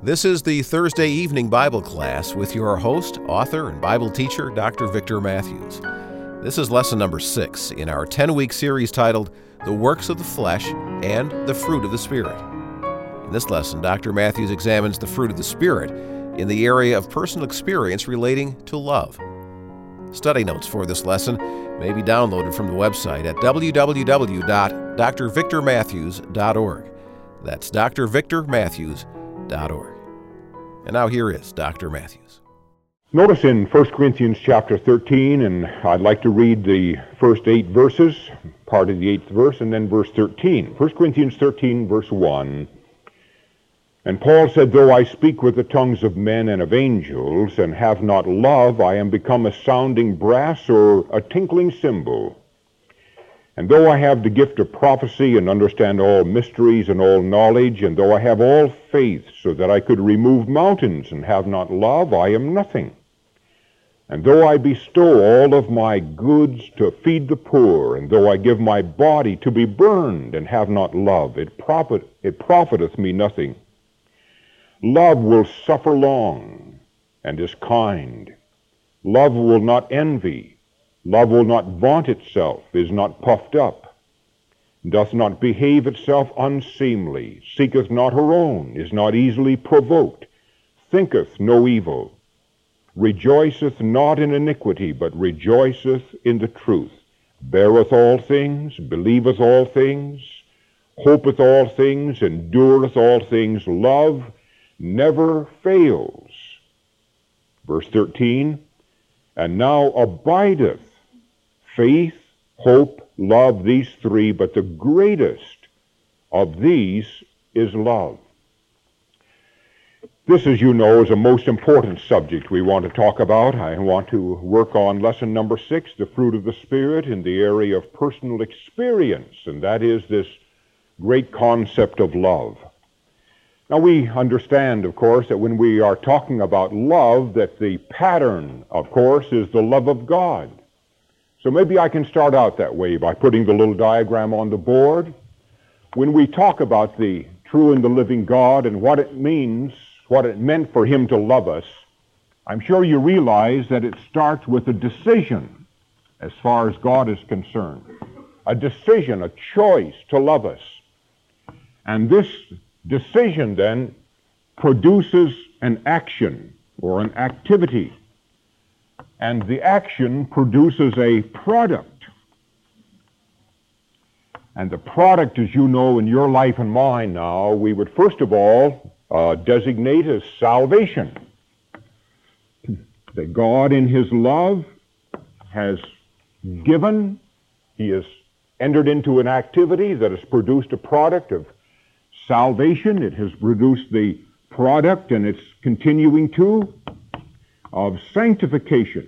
This is the Thursday evening Bible class with your host, author, and Bible teacher, Dr. Victor Matthews. This is lesson number 6 in our 10-week series titled, The Works of the Flesh and the Fruit of the Spirit. In this lesson, Dr. Matthews examines the fruit of the Spirit in the area of personal experience relating to love. Study notes for this lesson may be downloaded from the website at www.drvictormatthews.org. That's drvictormatthews.org. And now here is Dr. Matthews. Notice in 1 Corinthians chapter 13, and I'd like to read the first 8 verses, part of the 8th verse, and then verse 13. 1 Corinthians 13, verse 1. And Paul said, Though I speak with the tongues of men and of angels, and have not love, I am become a sounding brass or a tinkling cymbal. And though I have the gift of prophecy and understand all mysteries and all knowledge, and though I have all faith so that I could remove mountains and have not love, I am nothing. And though I bestow all of my goods to feed the poor, and though I give my body to be burned and have not love, it profiteth me nothing. Love will suffer long and is kind. Love will not envy. Love will not vaunt itself, is not puffed up, doth not behave itself unseemly, seeketh not her own, is not easily provoked, thinketh no evil, rejoiceth not in iniquity, but rejoiceth in the truth, beareth all things, believeth all things, hopeth all things, endureth all things. Love never fails. Verse 13, and now abideth faith, hope, love, these three, but the greatest of these is love. This, as you know, is a most important subject we want to talk about. I want to work on lesson number 6, the fruit of the Spirit, in the area of personal experience, and that is this great concept of love. Now, we understand, of course, that when we are talking about love, that the pattern, of course, is the love of God. So maybe I can start out that way by putting the little diagram on the board. When we talk about the true and the living God and what it means, what it meant for him to love us, I'm sure you realize that it starts with a decision as far as God is concerned. A decision, a choice to love us. And this decision then produces an action or an activity. And the action produces a product. And the product, as you know, in your life and mine now, we would first of all designate as salvation. That God in his love has given, he has entered into an activity that has produced a product of salvation. It has produced the product, and it's continuing to, of sanctification.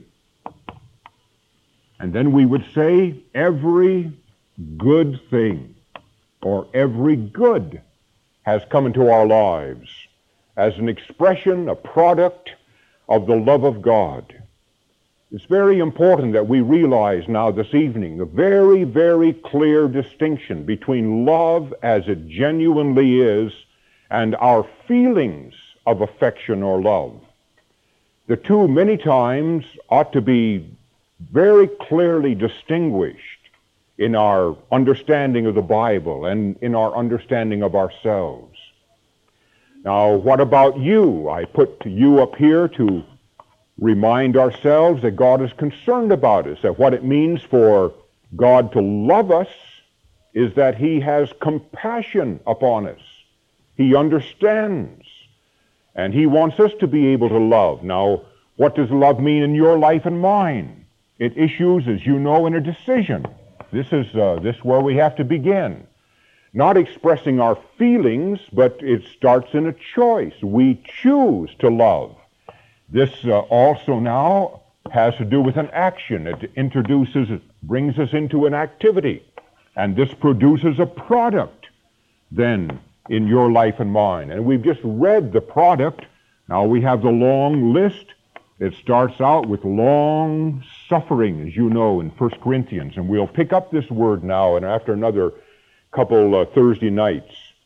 And then we would say every good thing, or every good, has come into our lives as an expression, a product of the love of God. It's very important that we realize now this evening the very, very clear distinction between love as it genuinely is and our feelings of affection or love. The two, many times, ought to be very clearly distinguished in our understanding of the Bible and in our understanding of ourselves. Now, what about you? I put you up here to remind ourselves that God is concerned about us, that what it means for God to love us is that he has compassion upon us. He understands, and he wants us to be able to love. Now, what does love mean in your life and mine? It issues, as you know, in a decision. This is where we have to begin. Not expressing our feelings, but it starts in a choice. We choose to love. This also now has to do with an action. It brings us into an activity. And this produces a product, then, in your life and mine. And we've just read the product. Now we have the long list. It starts out with long suffering, as you know, in 1 Corinthians. And we'll pick up this word now and after another couple Thursday nights.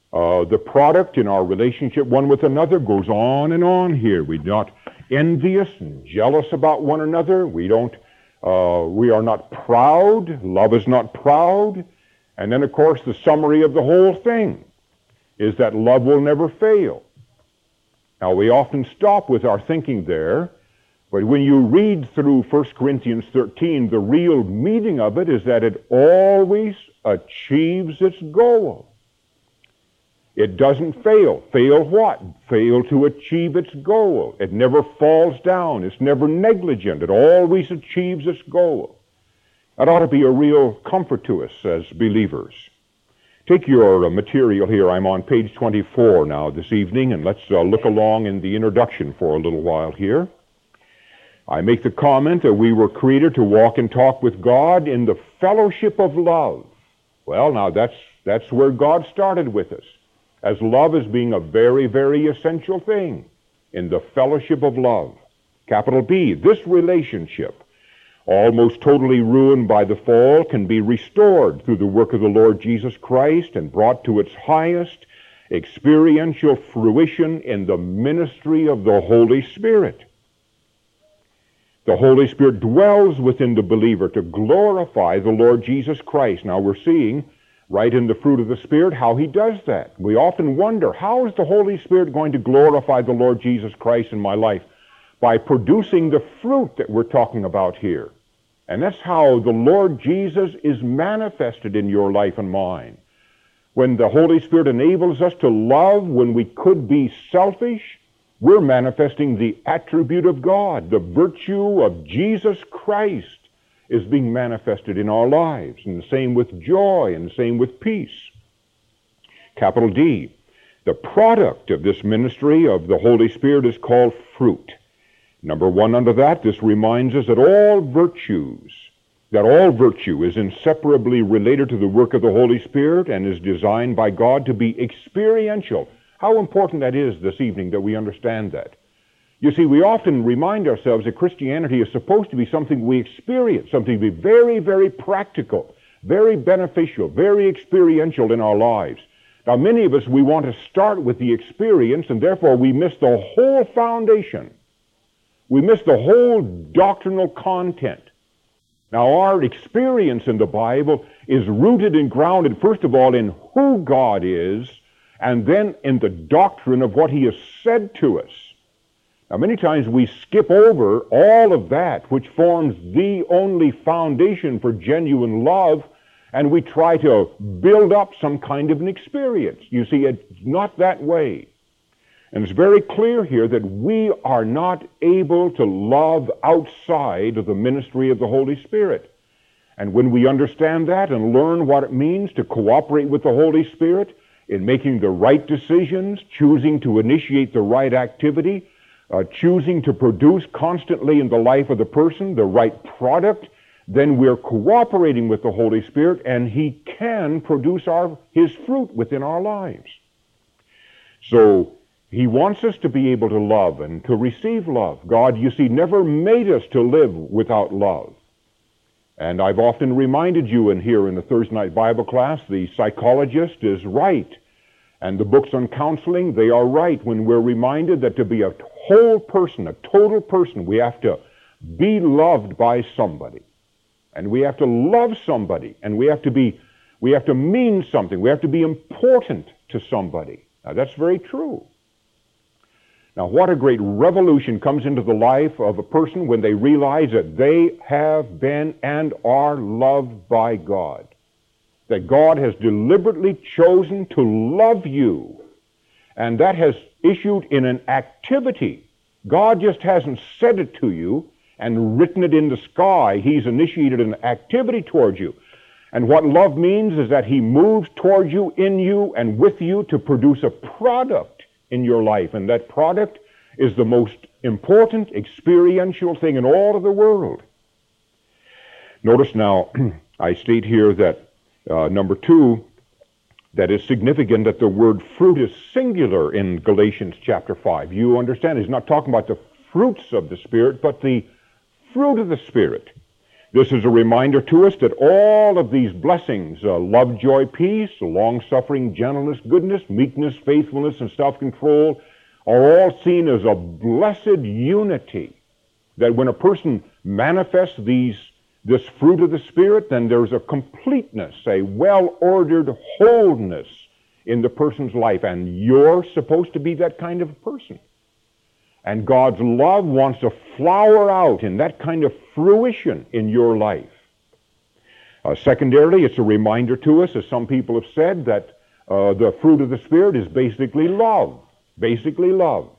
The product in our relationship one with another goes on and on here. We're not envious and jealous about one another. We are not proud. Love is not proud. And then, of course, the summary of the whole thing is that love will never fail. Now, we often stop with our thinking there, but when you read through 1 Corinthians 13, the real meaning of it is that it always achieves its goal. It doesn't fail. Fail what? Fail to achieve its goal. It never falls down. It's never negligent. It always achieves its goal. That ought to be a real comfort to us as believers. Take your material here. I'm on page 24 now this evening, and let's look along in the introduction for a little while here. I make the comment that we were created to walk and talk with God in the fellowship of love. Well, now that's where God started with us, as love as being a very, very essential thing, in the fellowship of love. Capital B, this relationship, almost totally ruined by the fall, can be restored through the work of the Lord Jesus Christ and brought to its highest experiential fruition in the ministry of the Holy Spirit. The Holy Spirit dwells within the believer to glorify the Lord Jesus Christ. Now we're seeing right in the fruit of the Spirit how he does that. We often wonder, how is the Holy Spirit going to glorify the Lord Jesus Christ in my life? By producing the fruit that we're talking about here. And that's how the Lord Jesus is manifested in your life and mine. When the Holy Spirit enables us to love when we could be selfish, we're manifesting the attribute of God. The virtue of Jesus Christ is being manifested in our lives. And the same with joy, and the same with peace. Capital D, the product of this ministry of the Holy Spirit is called fruit. Number one under that, this reminds us that all virtue is inseparably related to the work of the Holy Spirit and is designed by God to be experiential. How important that is this evening that we understand that. You see, we often remind ourselves that Christianity is supposed to be something we experience, something to be very, very practical, very beneficial, very experiential in our lives. Now, many of us, we want to start with the experience, and therefore we miss the whole foundation. We miss the whole doctrinal content. Now, our experience in the Bible is rooted and grounded, first of all, in who God is, and then in the doctrine of what he has said to us. Now, many times we skip over all of that, which forms the only foundation for genuine love, and we try to build up some kind of an experience. You see, it's not that way. And it's very clear here that we are not able to love outside of the ministry of the Holy Spirit. And when we understand that and learn what it means to cooperate with the Holy Spirit in making the right decisions, choosing to initiate the right activity, choosing to produce constantly in the life of the person the right product, then we're cooperating with the Holy Spirit, and he can produce his fruit within our lives. So he wants us to be able to love and to receive love. God, you see, never made us to live without love. And I've often reminded you here in the Thursday night Bible class, the psychologist is right. And the books on counseling, they are right when we're reminded that to be a whole person, a total person, we have to be loved by somebody. And we have to love somebody. And we have to mean something. We have to be important to somebody. Now, that's very true. Now, what a great revolution comes into the life of a person when they realize that they have been and are loved by God. That God has deliberately chosen to love you. And that has issued in an activity. God just hasn't said it to you and written it in the sky. He's initiated an activity towards you. And what love means is that he moves towards you, in you, and with you to produce a product in your life. And that product is the most important experiential thing in all of the world. Notice now, I state here that number 2, that is significant that the word fruit is singular in Galatians chapter 5. You understand, he's not talking about the fruits of the Spirit, but the fruit of the Spirit. This is a reminder to us that all of these blessings, love, joy, peace, long-suffering, gentleness, goodness, meekness, faithfulness, and self-control, are all seen as a blessed unity. That when a person manifests this fruit of the Spirit, then there's a completeness, a well-ordered wholeness in the person's life, and you're supposed to be that kind of person. And God's love wants to flower out in that kind of fruition in your life. Secondarily, it's a reminder to us, as some people have said, that the fruit of the Spirit is basically love. Basically love.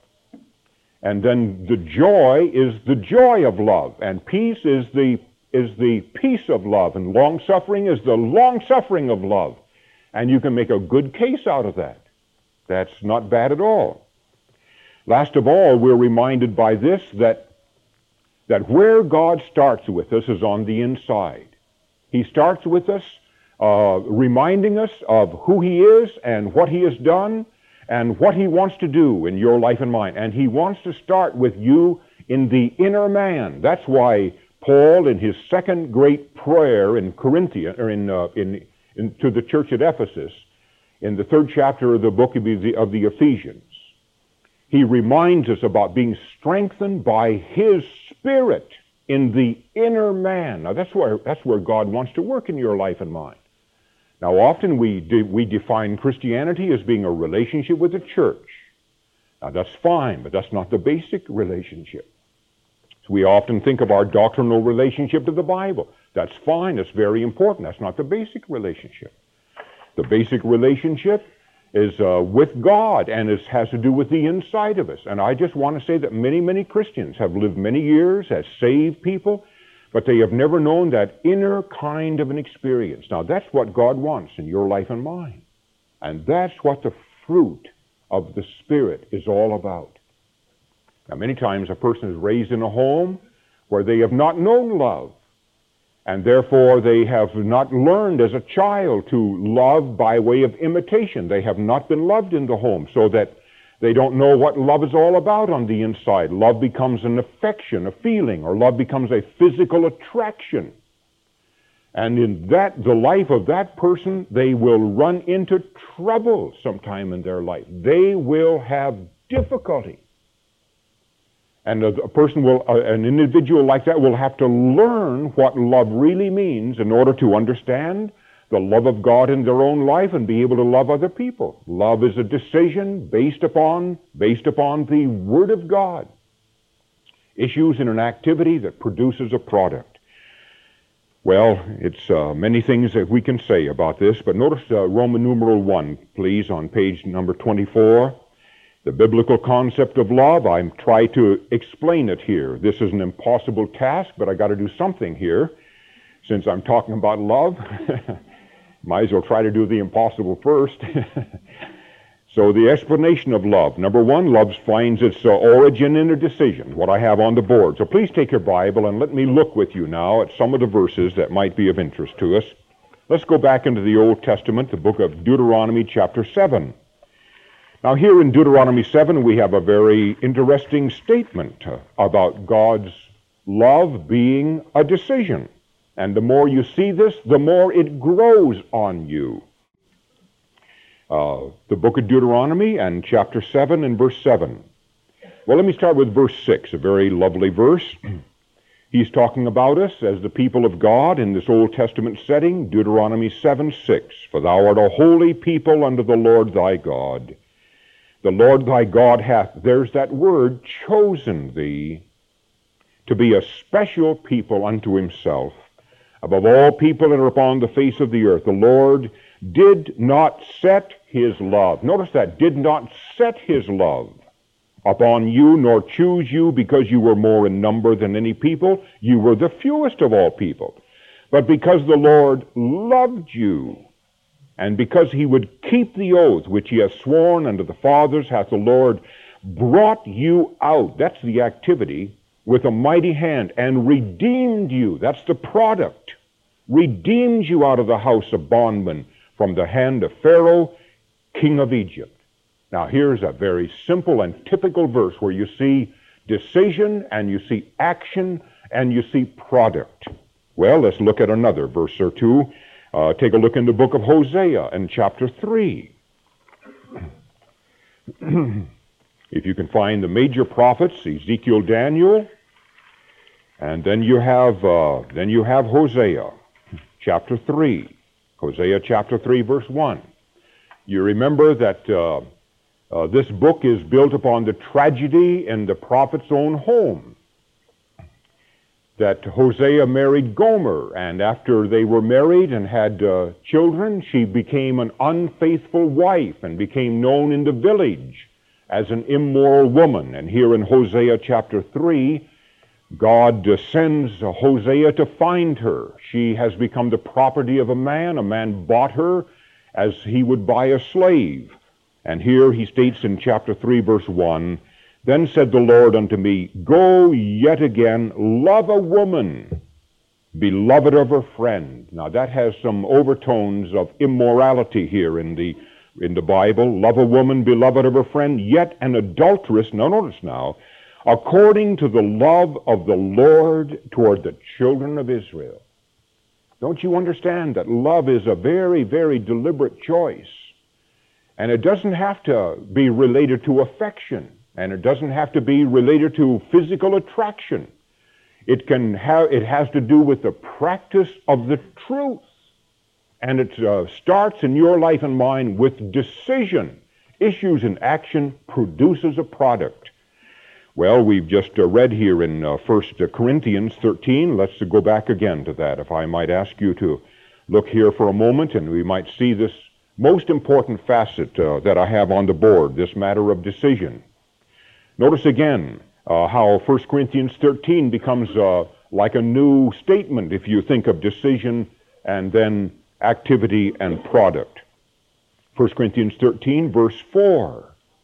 And then the joy is the joy of love, and peace is the peace of love, and long-suffering is the long-suffering of love. And you can make a good case out of that. That's not bad at all. Last of all, we're reminded by this that where God starts with us is on the inside. He starts with us reminding us of who He is and what He has done and what He wants to do in your life and mine. And He wants to start with you in the inner man. That's why Paul, in his second great prayer in Corinthians, or to the church at Ephesus, in the 3rd chapter of the book of the Ephesians, he reminds us about being strengthened by His Spirit in the inner man. Now that's where God wants to work in your life and mine. Now often we define Christianity as being a relationship with the church. Now that's fine, but that's not the basic relationship. So we often think of our doctrinal relationship to the Bible. That's fine, that's very important. That's not the basic relationship. The basic relationship is with God, and it has to do with the inside of us. And I just want to say that many, many Christians have lived many years as saved people, but they have never known that inner kind of an experience. Now, that's what God wants in your life and mine. And that's what the fruit of the Spirit is all about. Now, many times a person is raised in a home where they have not known love, and therefore they have not learned as a child to love by way of imitation. They have not been loved in the home, so that they don't know what love is all about on the inside. Love becomes an affection, a feeling, or love becomes a physical attraction. And in the life of that person, they will run into trouble sometime in their life. They will have difficulty. And an individual like that will have to learn what love really means in order to understand the love of God in their own life and be able to love other people. Love is a decision based upon the Word of God. Issues in an activity that produces a product. Well, it's many things that we can say about this, but notice Roman numeral 1, please, on page number 24. The biblical concept of love, I try to explain it here. This is an impossible task, but I got to do something here. Since I'm talking about love, might as well try to do the impossible first. So the explanation of love. Number 1, love finds its origin in a decision, what I have on the board. So please take your Bible and let me look with you now at some of the verses that might be of interest to us. Let's go back into the Old Testament, the book of Deuteronomy chapter 7. Now here in Deuteronomy 7, we have a very interesting statement about God's love being a decision. And the more you see this, the more it grows on you. The book of Deuteronomy and chapter 7 and verse 7. Well, let me start with verse 6, a very lovely verse. He's talking about us as the people of God in this Old Testament setting, Deuteronomy 7:6. For thou art a holy people unto the Lord thy God. The Lord thy God hath, there's that word, chosen thee to be a special people unto himself. Above all people that are upon the face of the earth, the Lord did not set his love. Notice that, did not set his love upon you, nor choose you because you were more in number than any people. You were the fewest of all people. But because the Lord loved you, and because he would keep the oath which he has sworn unto the fathers, hath the Lord brought you out. That's the activity. With a mighty hand, and redeemed you. That's the product. Redeemed you out of the house of bondmen from the hand of Pharaoh, king of Egypt. Now here's a very simple and typical verse where you see decision, and you see action, and you see product. Well, let's look at another verse or two. Take a look in the book of Hosea in chapter 3. If you can find the major prophets, Ezekiel, Daniel, and then you have Hosea chapter 3. Hosea chapter 3, verse 1. You remember that this book is built upon the tragedy in the prophet's own home. That Hosea married Gomer, and after they were married and had children, she became an unfaithful wife and became known in the village as an immoral woman. And here in Hosea chapter 3, God sends Hosea to find her. She has become the property of a man. A man bought her as he would buy a slave. And here he states in chapter 3, verse 1, "Then said the Lord unto me, Go yet again, love a woman, beloved of her friend." Now that has some overtones of immorality here in the Bible. Love a woman, beloved of her friend, yet an adulteress. Now notice now, according to the love of the Lord toward the children of Israel. Don't you understand that love is a very, very deliberate choice? And it doesn't have to be related to affection. And it doesn't have to be related to physical attraction. It has to do with the practice of the truth. And it starts in your life and mine with decision. Issues in action produces a product. Well, we've just read here in 1 Corinthians 13. Let's go back again to that. If I might ask you to look here for a moment, and we might see this most important facet that I have on the board, this matter of decision. Notice again how 1 Corinthians 13 becomes like a new statement if you think of decision and then activity and product. 1 Corinthians 13, verse 4.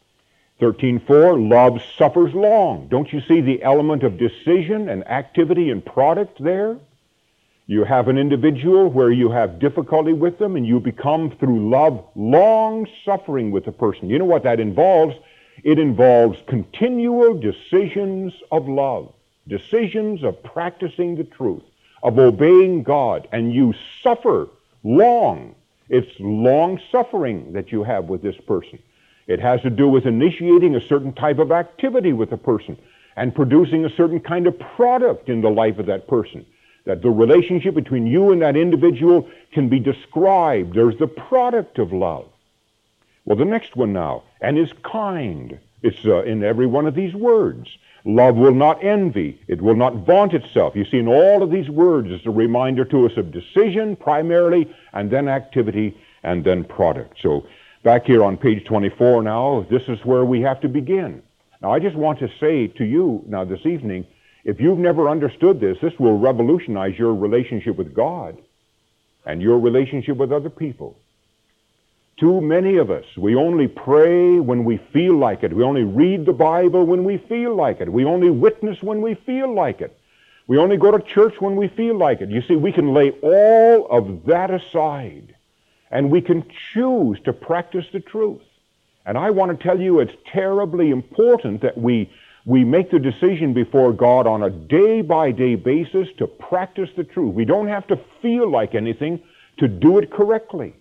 13:4, love suffers long. Don't you see the element of decision and activity and product there? You have an individual where you have difficulty with them, and you become, through love, long-suffering with the person. You know what that involves? It involves continual decisions of love, decisions of practicing the truth, of obeying God, and you suffer long. It's long-suffering that you have with this person. It has to do with initiating a certain type of activity with a person and producing a certain kind of product in the life of that person. That the relationship between you and that individual can be described. There's the product of love. Well, the next one now, and is kind. It's in every one of these words. Love will not envy. It will not vaunt itself. You see, in all of these words, it's a reminder to us of decision primarily, and then activity, and then product. So back here on page 24 now, this is where we have to begin. Now, I just want to say to you now this evening, if you've never understood this, this will revolutionize your relationship with God and your relationship with other people. Too many of us, we only pray when we feel like it. We only read the Bible when we feel like it. We only witness when we feel like it. We only go to church when we feel like it. You see, we can lay all of that aside, and we can choose to practice the truth. And I want to tell you, it's terribly important that we make the decision before God on a day-by-day basis to practice the truth. We don't have to feel like anything to do it correctly.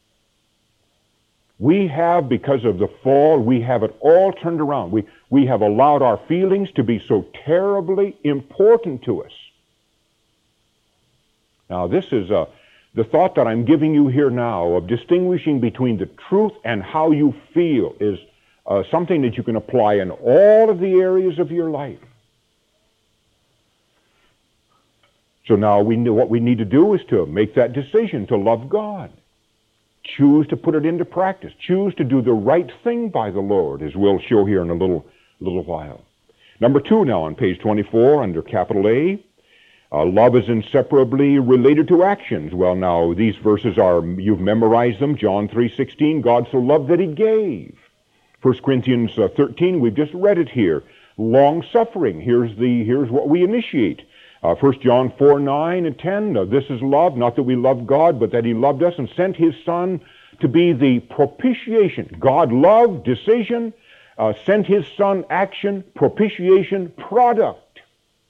We have, because of the fall, we have it all turned around. We have allowed our feelings to be so terribly important to us. Now, this is the thought that I'm giving you here now of distinguishing between the truth and how you feel is something that you can apply in all of the areas of your life. So now we know what we need to do is to make that decision to love God. Choose to put it into practice. Choose to do the right thing by the Lord, as we'll show here in a little while. Number 2 now on page 24 under capital A. Love is inseparably related to actions. Well, now these verses you've memorized them. John 3:16, God so loved that he gave. 1 Corinthians 13, we've just read it here. Long-suffering, here's what we initiate. 1 John 4:9 and 10, this is love, not that we love God, but that he loved us and sent his Son to be the propitiation. God loved, decision, sent his Son, action, propitiation, product.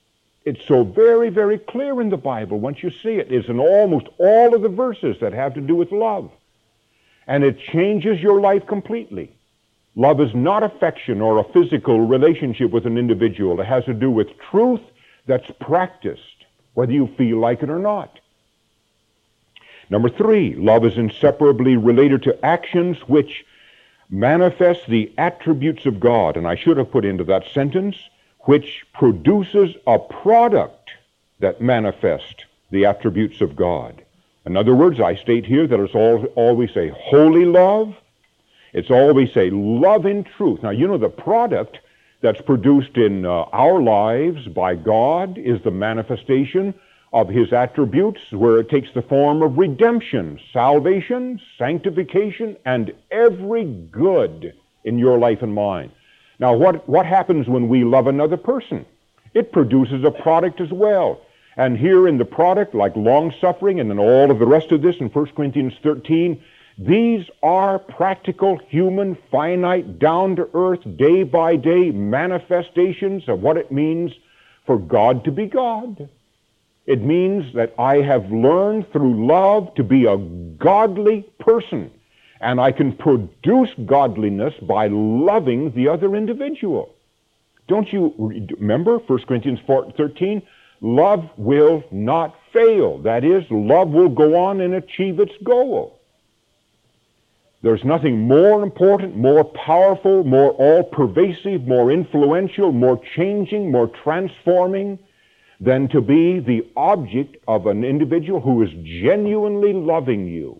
It's so very, very clear in the Bible once you see it. It's in almost all of the verses that have to do with love. And it changes your life completely. Love is not affection or a physical relationship with an individual. It has to do with truth that's practiced, whether you feel like it or not. Number 3, love is inseparably related to actions which manifest the attributes of God. And I should have put into that sentence, which produces a product that manifests the attributes of God. In other words, I state here that it's always a holy love. It's always a love in truth. Now, you know, the product that's produced in our lives by God is the manifestation of his attributes, where it takes the form of redemption, salvation, sanctification, and every good in your life and mine. Now, what happens when we love another person? It produces a product as well. And here in the product, like long-suffering and then all of the rest of this in 1 Corinthians 13, these are practical, human, finite, down-to-earth, day-by-day manifestations of what it means for God to be God. It means that I have learned through love to be a godly person, and I can produce godliness by loving the other individual. Don't you remember 1 Corinthians 13? Love will not fail. That is, love will go on and achieve its goal. There's nothing more important, more powerful, more all-pervasive, more influential, more changing, more transforming than to be the object of an individual who is genuinely loving you.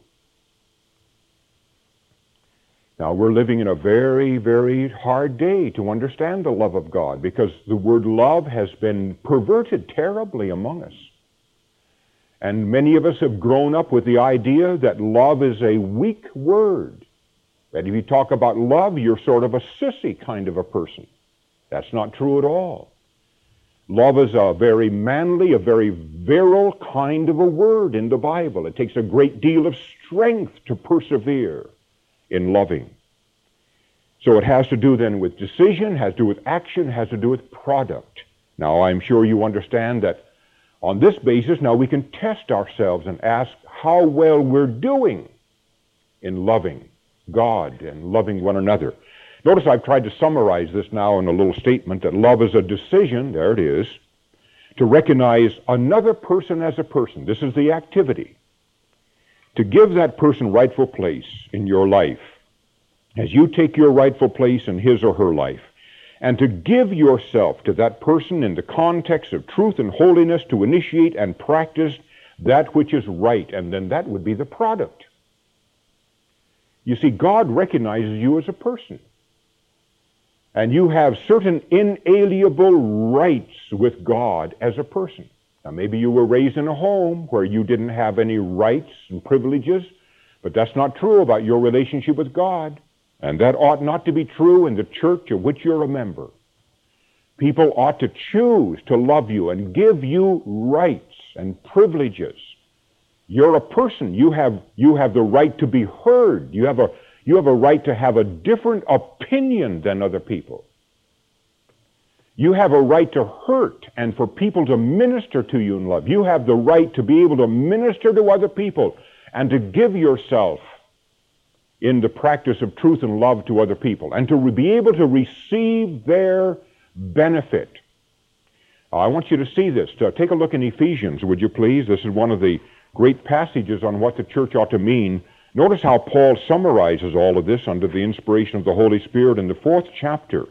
Now, we're living in a very, very hard day to understand the love of God, because the word love has been perverted terribly among us. And many of us have grown up with the idea that love is a weak word. That if you talk about love, you're sort of a sissy kind of a person. That's not true at all. Love is a very manly, a very virile kind of a word in the Bible. It takes a great deal of strength to persevere in loving. So it has to do then with decision, has to do with action, has to do with product. Now, I'm sure you understand that on this basis, now we can test ourselves and ask how well we're doing in loving God and loving one another. Notice I've tried to summarize this now in a little statement that love is a decision, there it is, to recognize another person as a person. This is the activity. To give that person rightful place in your life as you take your rightful place in his or her life, and to give yourself to that person in the context of truth and holiness to initiate and practice that which is right, and then that would be the product. You see, God recognizes you as a person, and you have certain inalienable rights with God as a person. Now, maybe you were raised in a home where you didn't have any rights and privileges, but that's not true about your relationship with God. And that ought not to be true in the church of which you're a member. People ought to choose to love you and give you rights and privileges. You're a person. You have the right to be heard. You have a right to have a different opinion than other people. You have a right to hurt and for people to minister to you in love. You have the right to be able to minister to other people and to give yourself in the practice of truth and love to other people, and to be able to receive their benefit. I want you to see this. Take a look in Ephesians, would you please? This is one of the great passages on what the church ought to mean. Notice how Paul summarizes all of this under the inspiration of the Holy Spirit in the 4th chapter.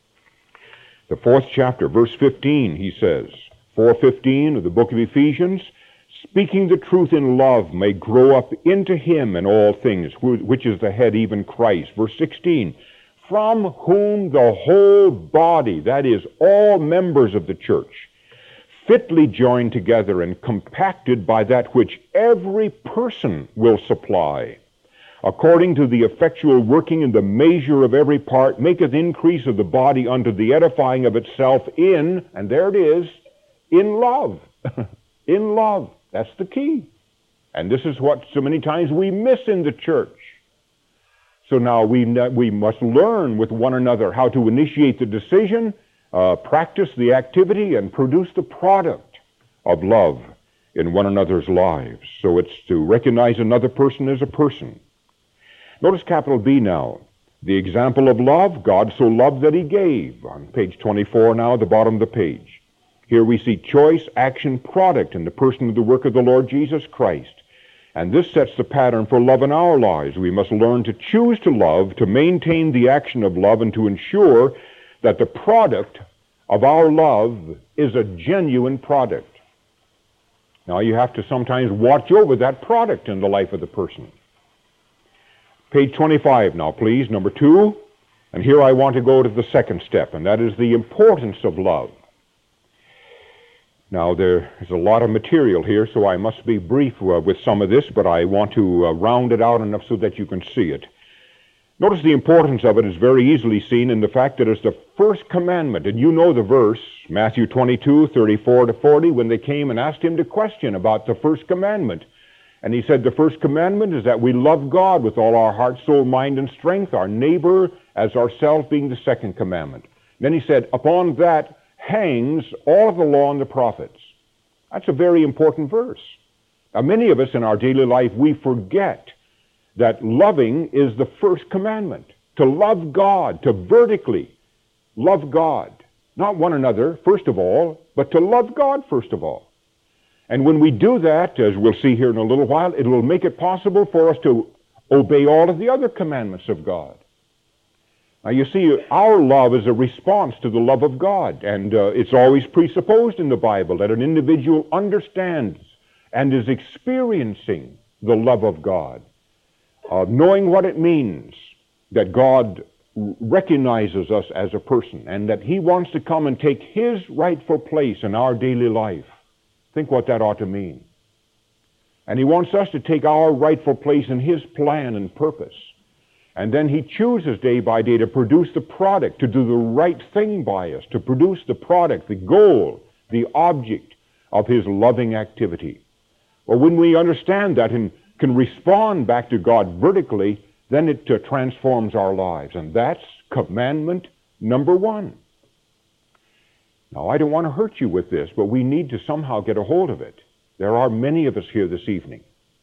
The 4th chapter, verse 15, he says, 4:15 of the book of Ephesians, speaking the truth in love may grow up into him in all things, which is the head, even Christ. Verse 16, from whom the whole body, that is, all members of the church, fitly joined together and compacted by that which every person will supply, according to the effectual working in the measure of every part, maketh increase of the body unto the edifying of itself in, and there it is, in love. In love. That's the key. And this is what so many times we miss in the church. So now we must learn with one another how to initiate the decision practice the activity and produce the product of love in one another's lives. So it's to recognize another person as a person. Notice capital B now. The example of love, God so loved that he gave. On page 24 now, at the bottom of the page. Here we see choice, action, product in the person of the work of the Lord Jesus Christ. And this sets the pattern for love in our lives. We must learn to choose to love, to maintain the action of love, and to ensure that the product of our love is a genuine product. Now you have to sometimes watch over that product in the life of the person. Page 25 now, please, number 2. And here I want to go to the second step, and that is the importance of love. Now, there is a lot of material here, so I must be brief with some of this, but I want to round it out enough so that you can see it. Notice the importance of it is very easily seen in the fact that it's the first commandment. And you know the verse, Matthew 22, 34 to 40, when they came and asked him to question about the first commandment. And he said the first commandment is that we love God with all our heart, soul, mind, and strength, our neighbor as ourselves being the second commandment. Then he said, upon that hangs all of the law and the prophets. That's a very important verse. Now, many of us in our daily life, we forget that loving is the first commandment. To love God, to vertically love God. Not one another, first of all, but to love God, first of all. And when we do that, as we'll see here in a little while, it will make it possible for us to obey all of the other commandments of God. Now, you see, our love is a response to the love of God, and it's always presupposed in the Bible that an individual understands and is experiencing the love of God, knowing what it means that God recognizes us as a person and that he wants to come and take his rightful place in our daily life. Think what that ought to mean. And he wants us to take our rightful place in his plan and purpose. And then he chooses day by day to produce the product, to do the right thing by us, to produce the product, the goal, the object of his loving activity. Well, when we understand that and can respond back to God vertically, then it transforms our lives. And that's commandment number 1. Now, I don't want to hurt you with this, but we need to somehow get a hold of it. There are many of us here this evening.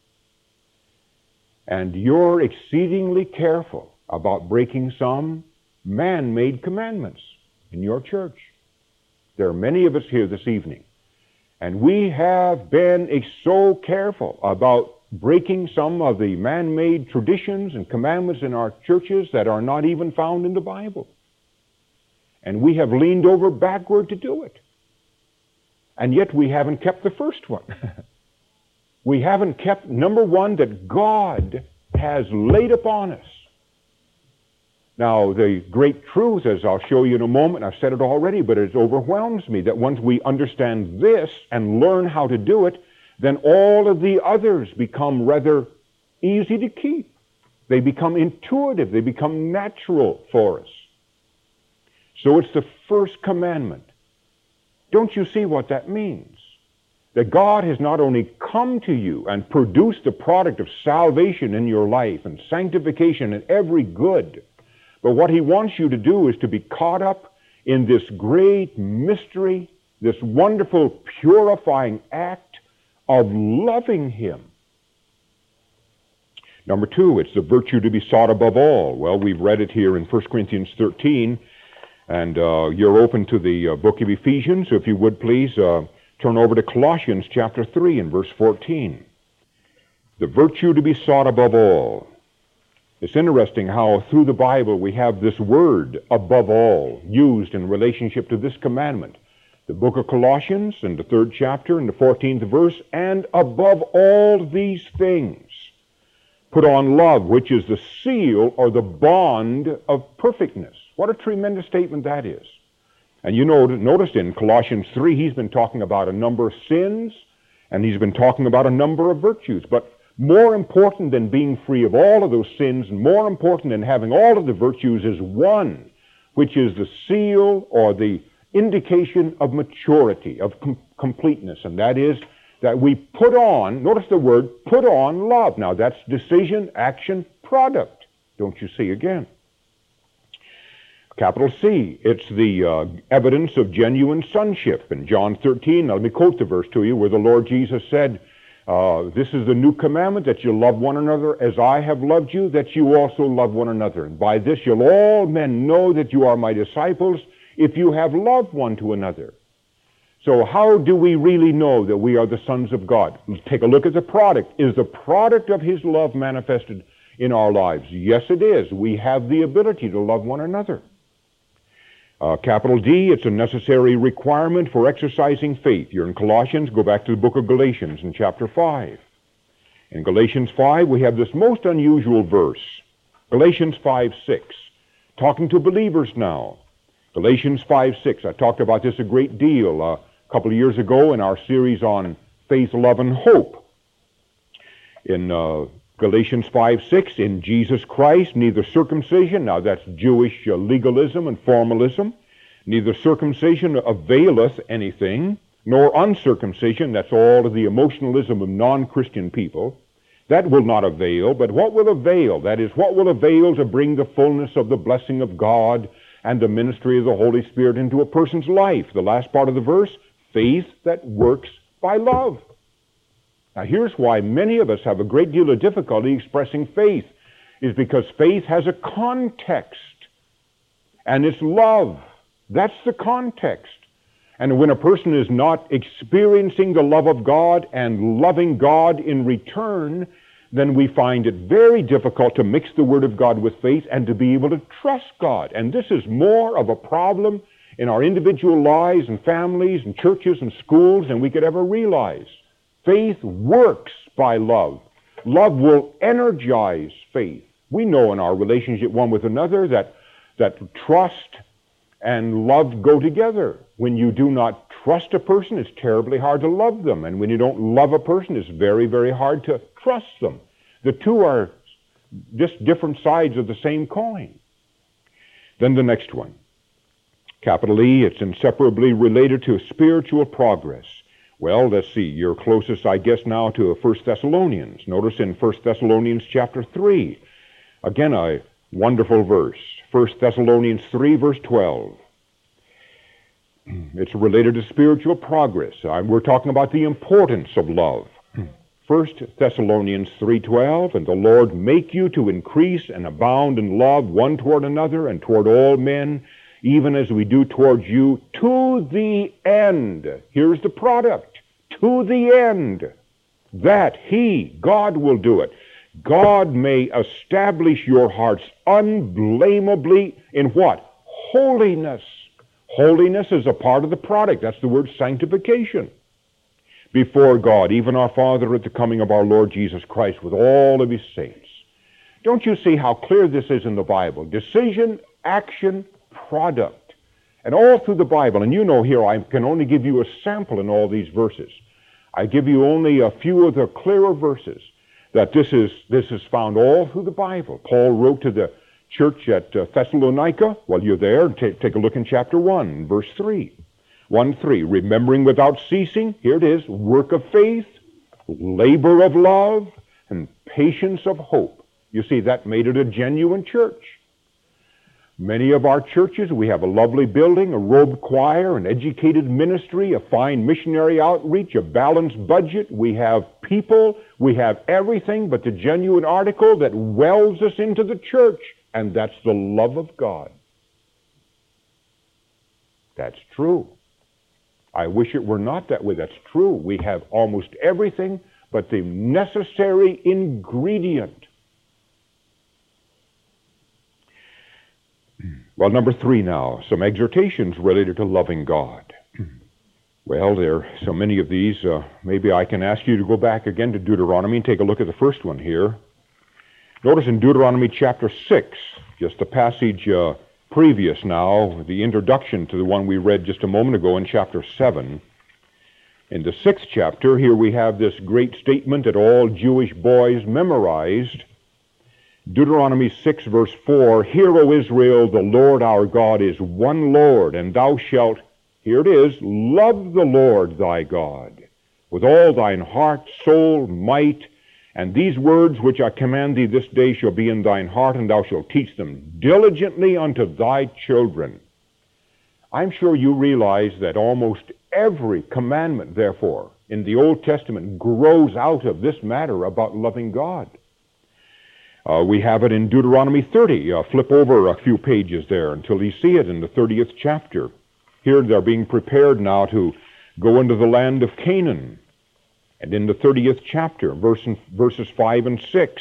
And you're exceedingly careful about breaking some man-made commandments in your church. There are many of us here this evening. And we have been so careful about breaking some of the man-made traditions and commandments in our churches that are not even found in the Bible. And we have leaned over backward to do it. And yet we haven't kept the first one. We haven't kept number 1 that God has laid upon us. Now, the great truth, as I'll show you in a moment, I've said it already, but it overwhelms me that once we understand this and learn how to do it, then all of the others become rather easy to keep. They become intuitive. They become natural for us. So it's the first commandment. Don't you see what that means? That God has not only come to you and produced the product of salvation in your life and sanctification and every good, but what he wants you to do is to be caught up in this great mystery, this wonderful purifying act of loving him. Number 2, it's the virtue to be sought above all. Well, we've read it here in 1 Corinthians 13, and you're open to the book of Ephesians, so if you would please turn over to Colossians chapter 3 and verse 14. The virtue to be sought above all. It's interesting how through the Bible we have this word, above all, used in relationship to this commandment. The book of Colossians in the 3rd chapter and the 14th verse, and above all these things, put on love, which is the seal or the bond of perfectness. What a tremendous statement that is. And you notice in Colossians 3, he's been talking about a number of sins, and he's been talking about a number of virtues. But more important than being free of all of those sins, and more important than having all of the virtues, is one, which is the seal or the indication of maturity, of completeness. And that is that we put on, notice the word, put on love. Now that's decision, action, product. Don't you see again? Capital C, it's the evidence of genuine sonship. In John 13, let me quote the verse to you where the Lord Jesus said, this is the new commandment, that you love one another as I have loved you, that you also love one another. And by this you'll all men know that you are my disciples, if you have loved one to another. So how do we really know that we are the sons of God? Let's take a look at the product. Is the product of his love manifested in our lives? Yes, it is. We have the ability to love one another. Capital D, it's a necessary requirement for exercising faith. You're in Colossians, go back to the book of Galatians in chapter 5. In Galatians 5, we have this most unusual verse. Galatians 5:6, talking to believers now. Galatians 5:6, I talked about this a great deal a couple of years ago in our series on faith, love, and hope. In Galatians 5:6, in Jesus Christ, neither circumcision, now that's Jewish legalism and formalism, neither circumcision availeth anything, nor uncircumcision, that's all of the emotionalism of non-Christian people, that will not avail. But what will avail? That is, what will avail to bring the fullness of the blessing of God and the ministry of the Holy Spirit into a person's life? The last part of the verse, faith that works by love. Now here's why many of us have a great deal of difficulty expressing faith, is because faith has a context, and it's love. That's the context. And when a person is not experiencing the love of God and loving God in return, then we find it very difficult to mix the Word of God with faith and to be able to trust God. And this is more of a problem in our individual lives and families and churches and schools than we could ever realize. Faith works by love. Love will energize faith. We know in our relationship one with another that trust and love go together. When you do not trust a person, it's terribly hard to love them. And when you don't love a person, it's very, very hard to trust them. The two are just different sides of the same coin. Then the next one. Capital E, it's inseparably related to spiritual progress. Well, let's see. You're closest, I guess, now to 1 Thessalonians. Notice in 1 Thessalonians chapter 3, again, a wonderful verse. 1 Thessalonians 3, verse 12. It's related to spiritual progress. We're talking about the importance of love. 1 Thessalonians 3:12, and the Lord make you to increase and abound in love one toward another and toward all men, even as we do towards you, to the end. Here's the product. To the end. That He, God, will do it. God may establish your hearts unblameably in what? Holiness. Holiness is a part of the product. That's the word sanctification. Before God, even our Father, at the coming of our Lord Jesus Christ with all of His saints. Don't you see how clear this is in the Bible? Decision, action, product. And all through the Bible, and you know here I can only give you a sample in all these verses. I give you only a few of the clearer verses that this is found all through the Bible. Paul wrote to the church at Thessalonica. Well, you're there. Take a look in chapter 1, verse 3. 1:3, remembering without ceasing, here it is, work of faith, labor of love, and patience of hope. You see, that made it a genuine church. Many of our churches, we have a lovely building, a robed choir, an educated ministry, a fine missionary outreach, a balanced budget. We have people, we have everything but the genuine article that wells us into the church, and that's the love of God. That's true. I wish it were not that way. That's true. We have almost everything but the necessary ingredient. Well, number 3 now, some exhortations related to loving God. Well, there are so many of these. Maybe I can ask you to go back again to Deuteronomy and take a look at the first one here. Notice in Deuteronomy chapter 6, just the passage previous now, the introduction to the one we read just a moment ago in chapter 7. In the 6th chapter, here we have this great statement that all Jewish boys memorized. Deuteronomy 6, verse 4, Hear, O Israel, the Lord our God is one Lord, and thou shalt, here it is, love the Lord thy God with all thine heart, soul, might, And these words which I command thee this day shall be in thine heart, and thou shalt teach them diligently unto thy children. I'm sure you realize that almost every commandment, therefore, in the Old Testament grows out of this matter about loving God. We have it in Deuteronomy 30. Flip over a few pages there until you see it in the 30th chapter. Here they're being prepared now to go into the land of Canaan. And in the 30th chapter, verses 5 and 6,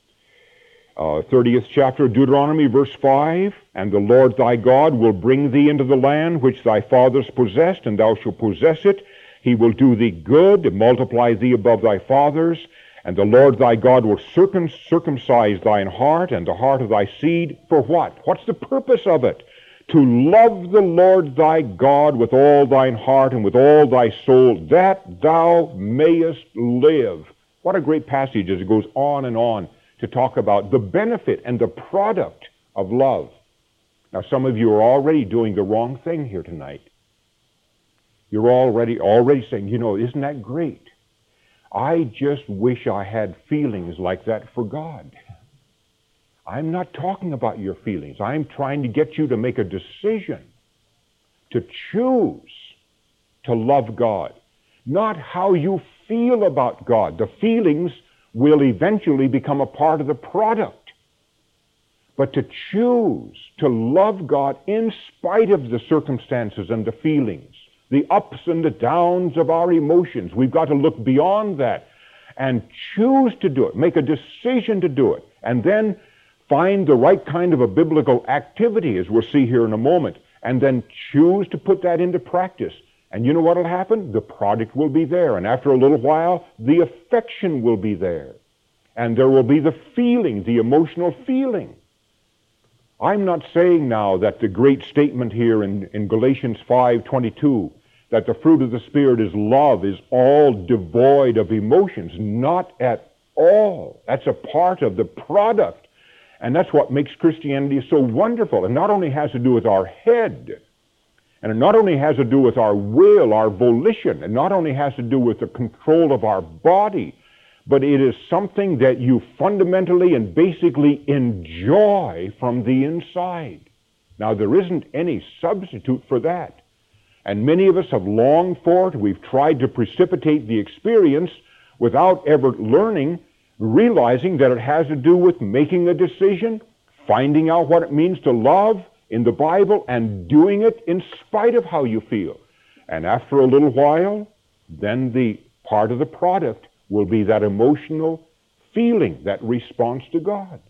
30th chapter of Deuteronomy, verse 5, and the Lord thy God will bring thee into the land which thy fathers possessed, and thou shalt possess it. He will do thee good, and multiply thee above thy fathers, and the Lord thy God will circumcise thine heart and the heart of thy seed. For what? What's the purpose of it? To love the Lord thy God with all thine heart and with all thy soul, that thou mayest live. What a great passage as it goes on to talk about the benefit and the product of love. Now, some of you are already doing the wrong thing here tonight. You're already saying, isn't that great? I just wish I had feelings like that for God. I'm not talking about your feelings. I'm trying to get you to make a decision, to choose to love God. Not how you feel about God. The feelings will eventually become a part of the product. But to choose to love God in spite of the circumstances and the feelings, the ups and the downs of our emotions. We've got to look beyond that and choose to do it, make a decision to do it, and then find the right kind of a biblical activity, as we'll see here in a moment, and then choose to put that into practice. And you know what will happen? The product will be there, and after a little while, the affection will be there, and there will be the feeling, the emotional feeling. I'm not saying now that the great statement here in Galatians 5:22, that the fruit of the Spirit is love, is all devoid of emotions. Not at all. That's a part of the product. And that's what makes Christianity so wonderful. It not only has to do with our head, and it not only has to do with our will, our volition, it not only has to do with the control of our body, but it is something that you fundamentally and basically enjoy from the inside. Now, there isn't any substitute for that. And many of us have longed for it. We've tried to precipitate the experience without ever learning, realizing that it has to do with making a decision, finding out what it means to love in the Bible, and doing it in spite of how you feel. And after a little while, then the part of the product will be that emotional feeling, that response to God.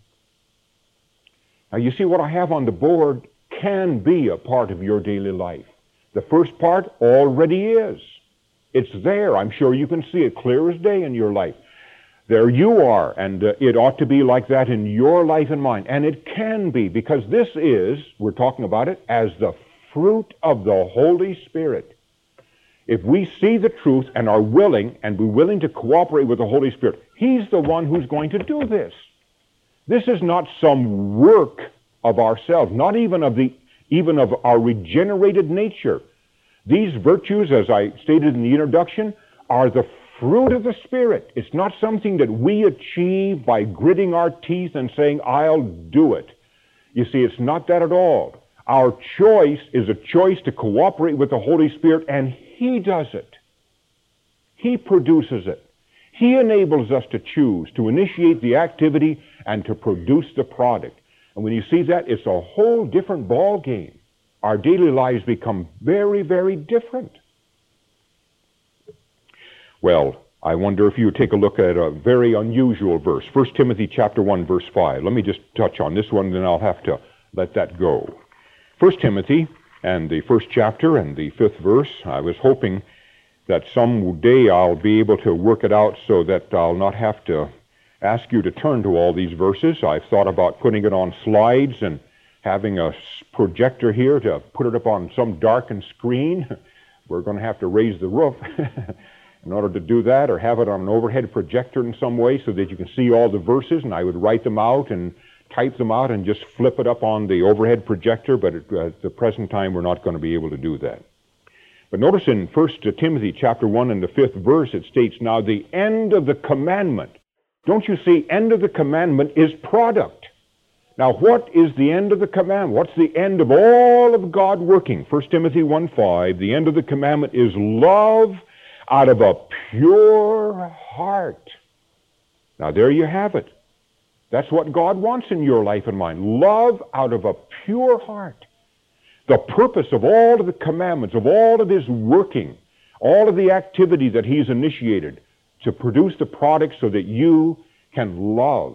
Now, you see, what I have on the board can be a part of your daily life. The first part already is. It's there. I'm sure you can see it clear as day in your life. There you are, and it ought to be like that in your life and mine. And it can be, because this is, we're talking about it, as the fruit of the Holy Spirit. If we see the truth and are willing, and we're willing to cooperate with the Holy Spirit, He's the one who's going to do this. This is not some work of ourselves, not even of our regenerated nature. These virtues, as I stated in the introduction, are the fruit of the Spirit. It's not something that we achieve by gritting our teeth and saying, I'll do it. You see, it's not that at all. Our choice is a choice to cooperate with the Holy Spirit, and He does it. He produces it. He enables us to choose, to initiate the activity, and to produce the product. And when you see that, it's a whole different ball game. Our daily lives become very, very different. Well, I wonder if you would take a look at a very unusual verse. 1 Timothy chapter 1, verse 5. Let me just touch on this one, then I'll have to let that go. 1 Timothy and the first chapter and the 5th verse. I was hoping that some day I'll be able to work it out so that I'll not have to ask you to turn to all these verses. I've thought about putting it on slides and having a projector here to put it up on some darkened screen. We're going to have to raise the roof in order to do that, or have it on an overhead projector in some way so that you can see all the verses, and I would write them out and type them out and just flip it up on the overhead projector, but at the present time we're not going to be able to do that. But notice in 1 Timothy chapter 1 and the 5th verse, it states, Now the end of the commandment Don't you see, end of the commandment is product. Now, what is the end of the commandment? What's the end of all of God working? 1 Timothy 1:5, the end of the commandment is love out of a pure heart. Now, there you have it. That's what God wants in your life and mine. Love out of a pure heart. The purpose of all of the commandments, of all of His working, all of the activity that He's initiated to produce the product so that you can love.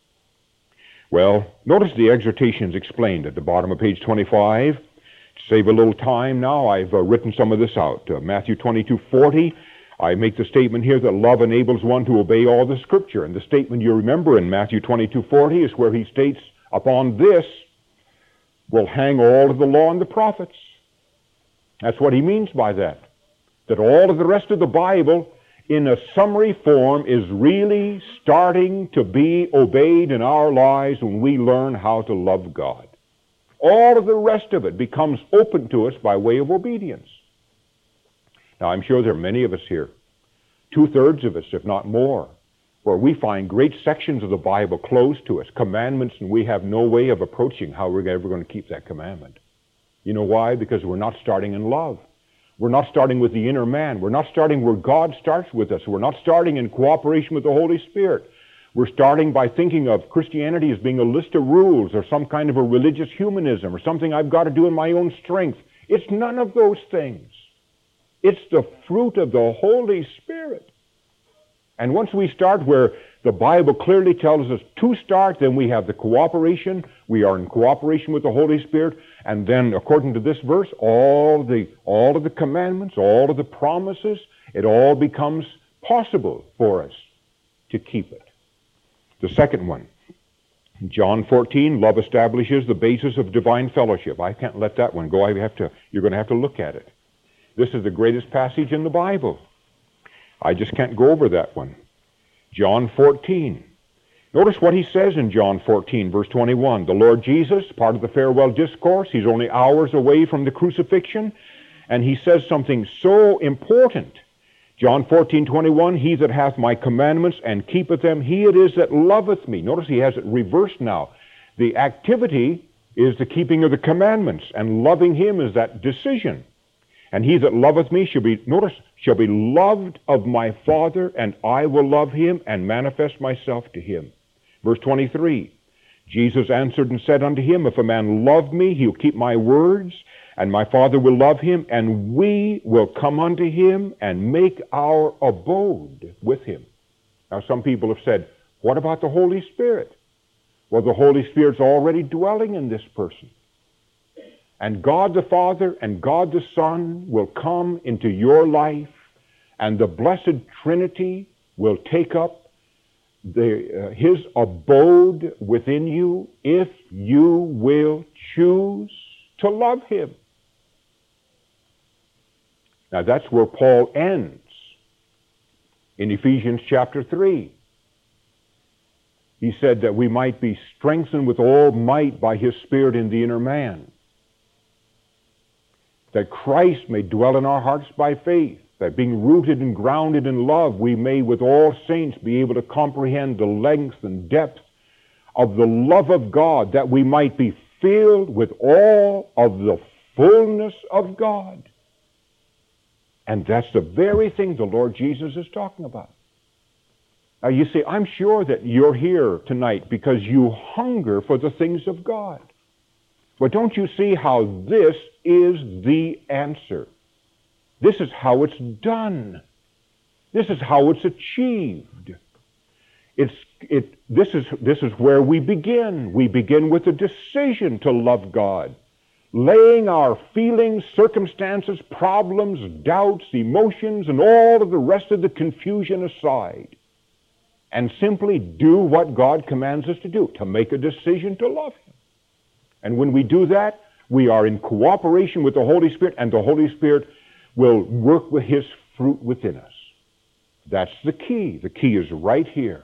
Well, notice the exhortations explained at the bottom of page 25. To save a little time now, I've written some of this out. Matthew 22:40, I make the statement here that love enables one to obey all the Scripture. And the statement you remember in Matthew 22:40 is where He states, upon this will hang all of the law and the prophets. That's what He means by that. That all of the rest of the Bible, in a summary form, is really starting to be obeyed in our lives when we learn how to love God. All of the rest of it becomes open to us by way of obedience. Now, I'm sure there are many of us here, 2/3 of us, if not more, where we find great sections of the Bible closed to us, commandments, and we have no way of approaching how we're ever going to keep that commandment. You know why? Because we're not starting in love. We're not starting with the inner man. We're not starting where God starts with us. We're not starting in cooperation with the Holy Spirit. We're starting by thinking of Christianity as being a list of rules or some kind of a religious humanism or something I've got to do in my own strength. It's none of those things. It's the fruit of the Holy Spirit. And once we start where the Bible clearly tells us to start, then we have the cooperation. We are in cooperation with the Holy Spirit. And then, according to this verse, all of the commandments, all of the promises, it all becomes possible for us to keep it. The second one, John 14, love establishes the basis of divine fellowship. I can't let that one go. You're going to have to look at it. This is the greatest passage in the Bible. I just can't go over that one. John 14. Notice what he says in John 14, verse 21. The Lord Jesus, part of the farewell discourse, he's only hours away from the crucifixion, and he says something so important. John 14:21, he that hath my commandments and keepeth them, he it is that loveth me. Notice he has it reversed now. The activity is the keeping of the commandments, and loving him is that decision. And he that loveth me shall be loved of my Father, and I will love him and manifest myself to him. Verse 23, Jesus answered and said unto him, if a man love me, he'll keep my words, and my Father will love him, and we will come unto him and make our abode with him. Now some people have said, what about the Holy Spirit? Well, the Holy Spirit's already dwelling in this person. And God the Father and God the Son will come into your life, and the blessed Trinity will take up his abode within you if you will choose to love him. Now that's where Paul ends in Ephesians chapter 3. He said that we might be strengthened with all might by his Spirit in the inner man, that Christ may dwell in our hearts by faith, that being rooted and grounded in love, we may with all saints be able to comprehend the length and depth of the love of God, that we might be filled with all of the fullness of God. And that's the very thing the Lord Jesus is talking about. Now you see, I'm sure that you're here tonight because you hunger for the things of God. But don't you see how this is the answer? This is how it's done. This is how it's achieved. This is where we begin. We begin with a decision to love God, laying our feelings, circumstances, problems, doubts, emotions, and all of the rest of the confusion aside, and simply do what God commands us to do, to make a decision to love him. And when we do that, we are in cooperation with the Holy Spirit, and the Holy Spirit will work with his fruit within us. That's the key. The key is right here.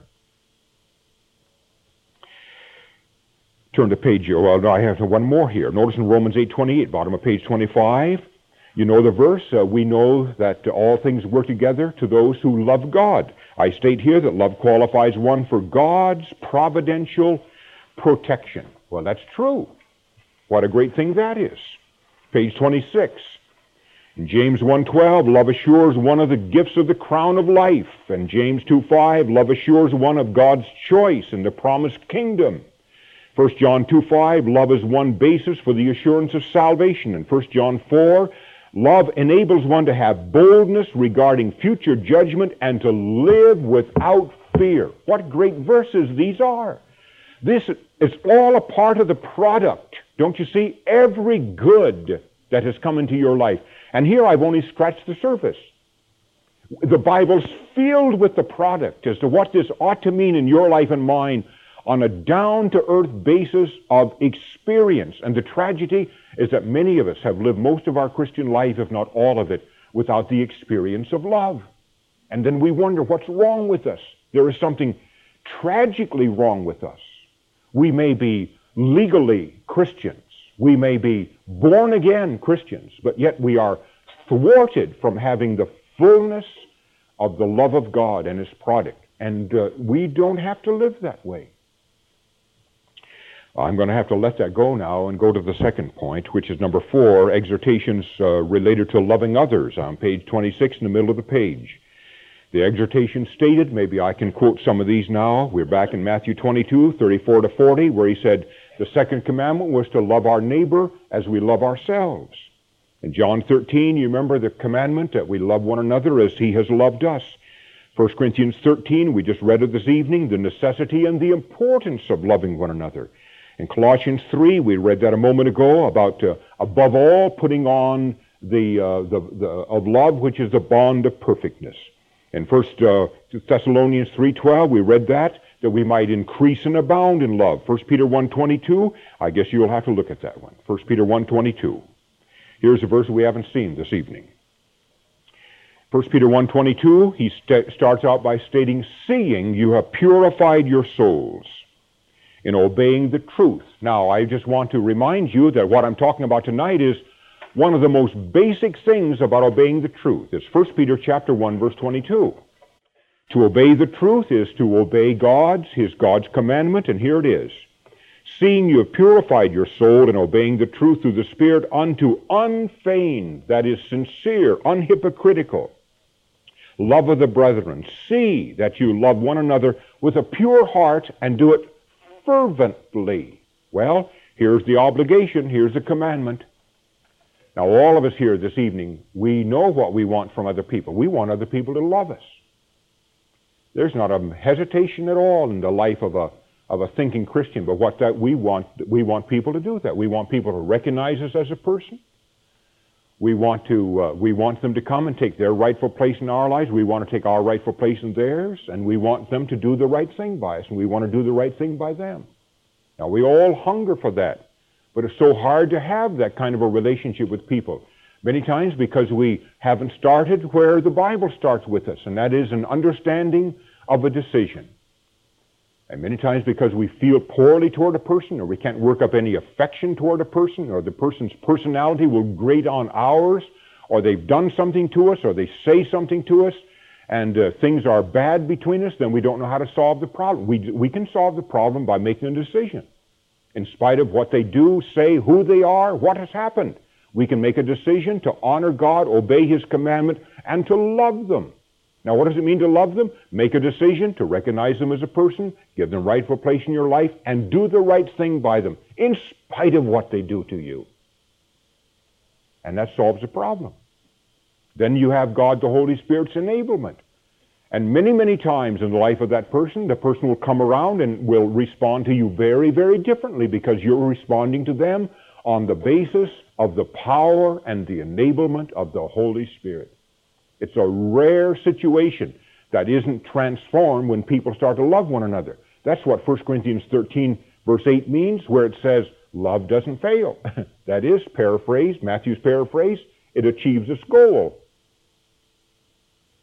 Turn to page, well, I have one more here. Notice in Romans 8:28, bottom of page 25, You know the verse, we know that all things work together to those who love God. I state here that love qualifies one for God's providential protection. Well, that's true. What a great thing that is. Page 26. In James 1:12, love assures one of the gifts of the crown of life. And James 2:5, love assures one of God's choice in the promised kingdom. 1 John 2:5, love is one basis for the assurance of salvation. And 1 John 4, love enables one to have boldness regarding future judgment and to live without fear. What great verses these are. This is all a part of the product. Don't you see? Every good that has come into your life. And here I've only scratched the surface. The Bible's filled with the product as to what this ought to mean in your life and mine on a down-to-earth basis of experience. And the tragedy is that many of us have lived most of our Christian life, if not all of it, without the experience of love. And then we wonder what's wrong with us. There is something tragically wrong with us. We may be legally Christians. We may be born-again Christians, but yet we are thwarted from having the fullness of the love of God and His product. And we don't have to live that way. I'm going to have to let that go now and go to the second point, which is number 4, exhortations related to loving others, on page 26 in the middle of the page. The exhortation stated, maybe I can quote some of these now. We're back in Matthew 22, 34 to 40, where He said, the second commandment was to love our neighbor as we love ourselves. In John 13, you remember the commandment that we love one another as He has loved us. 1 Corinthians 13, we just read it this evening, the necessity and the importance of loving one another. In Colossians 3, we read that a moment ago about, above all, putting on of love, which is the bond of perfectness. In 1 Thessalonians 3:12, we read that we might increase and abound in love. 1 Peter 1:22, I guess you'll have to look at that one. 1 Peter 1:22. Here's a verse we haven't seen this evening. 1 Peter 1:22, he starts out by stating, seeing you have purified your souls in obeying the truth. Now, I just want to remind you that what I'm talking about tonight is one of the most basic things about obeying the truth. It's 1 Peter chapter 1, verse 22. To obey the truth is to obey God's commandment, and here it is. Seeing you have purified your soul in obeying the truth through the Spirit unto unfeigned, that is sincere, unhypocritical, love of the brethren. See that you love one another with a pure heart and do it fervently. Well, here's the obligation, here's the commandment. Now, all of us here this evening, we know what we want from other people. We want other people to love us. There's not a hesitation at all in the life of a thinking Christian, but we want people to do that. We want people to recognize us as a person. We want them to come and take their rightful place in our lives. We want to take our rightful place in theirs, and we want them to do the right thing by us, and we want to do the right thing by them. Now, we all hunger for that, but it's so hard to have that kind of a relationship with people. Many times because we haven't started where the Bible starts with us, and that is an understanding of a decision. And many times because we feel poorly toward a person, or we can't work up any affection toward a person, or the person's personality will grate on ours, or they've done something to us, or they say something to us, and things are bad between us, then we don't know how to solve the problem. We can solve the problem by making a decision. In spite of what they do, say, who they are, what has happened. We can make a decision to honor God, obey His commandment, and to love them. Now, what does it mean to love them? Make a decision to recognize them as a person, give them rightful place in your life, and do the right thing by them, in spite of what they do to you. And that solves the problem. Then you have God, the Holy Spirit's enablement. And many, many times in the life of that person, the person will come around and will respond to you very, very differently because you're responding to them on the basis of the power and the enablement of the Holy Spirit. It's a rare situation that isn't transformed when people start to love one another. That's what 1 Corinthians 13, verse 8 means, where it says, love doesn't fail. That is, paraphrase, Matthew's paraphrase, it achieves its goal.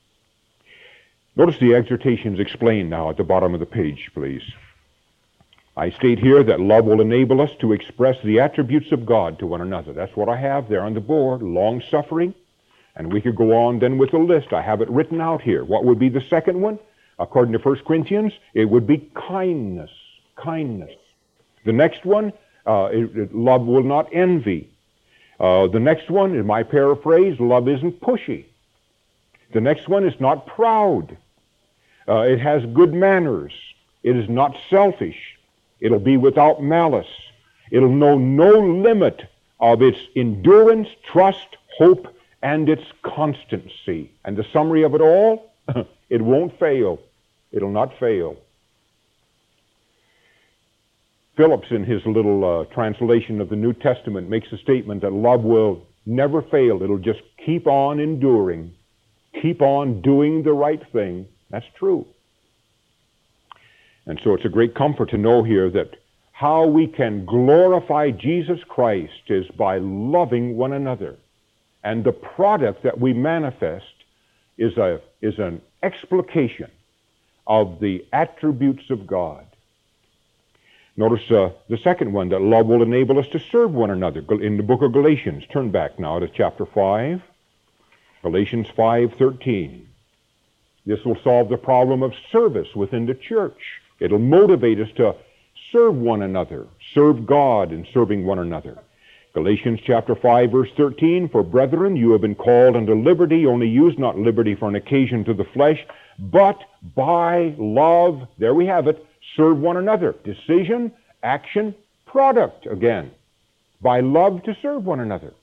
Notice the exhortations explained now at the bottom of the page, please. I state here that love will enable us to express the attributes of God to one another. That's what I have there on the board, long-suffering. And we could go on then with the list. I have it written out here. What would be the second one? According to 1 Corinthians, it would be kindness. Kindness. The next one, love will not envy. The next one, in my paraphrase, love isn't pushy. The next one is not proud. It has good manners. It is not selfish. It'll be without malice. It'll know no limit of its endurance, trust, hope, and its constancy. And the summary of it all, it won't fail. It'll not fail. Phillips, in his little translation of the New Testament, makes a statement that love will never fail. It'll just keep on enduring, keep on doing the right thing. That's true. And so it's a great comfort to know here that how we can glorify Jesus Christ is by loving one another. And the product that we manifest is an explication of the attributes of God. Notice the second one, that love will enable us to serve one another. In the book of Galatians, turn back now to chapter 5, Galatians 5:13. This will solve the problem of service within the church. It'll motivate us to serve one another, serve God in serving one another. Galatians chapter 5, verse 13, for brethren, you have been called unto liberty, only use not liberty for an occasion to the flesh, but by love, there we have it, serve one another. Decision, action, product again. By love to serve one another.